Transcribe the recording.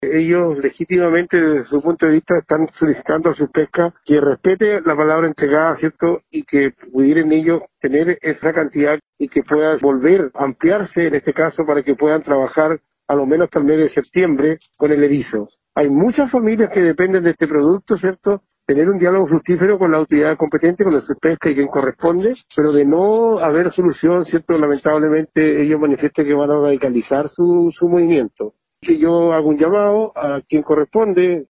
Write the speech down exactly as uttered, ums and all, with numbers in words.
Ellos legítimamente desde su punto de vista están solicitando a sus pescas que respete la palabra entregada, ¿cierto? Y que pudieran ellos tener esa cantidad y que pueda volver a ampliarse en este caso para que puedan trabajar a lo menos hasta el mes de septiembre con el erizo. Hay muchas familias que dependen de este producto, ¿cierto? Tener un diálogo fructífero con la autoridad competente, con la pesca y quien corresponde, pero de no haber solución, ¿cierto? Lamentablemente ellos manifiestan que van a radicalizar su, su movimiento. Que yo hago un llamado a quien corresponde,